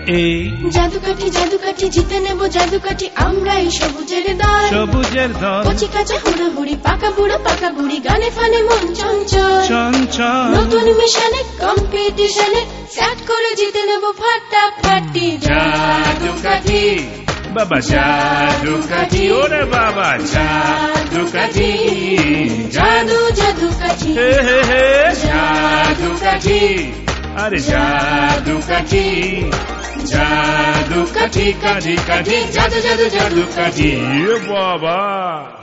এই জাদুকাঠি জিতে নেব জাদুকাঠি আমরাই সবুজের দল কচি কাঁচা হুড়োহুড়ি পাকা বুড়ি গানে ফানে মন চঞ্চল নতুন মিশনে কম্পিটিশনে সেট করে জিতে নেব ফাটাফাটি জাদুকাঠি বাবা জাদুকাঠি ওরে বাবা জাদুকাঠি জাদুকাঠি জাদুকাঠি আরে জাদুকাঠি জাদুকাঠি কাঠি কাঠি জাদু জাদু জাদুকাঠি বাবা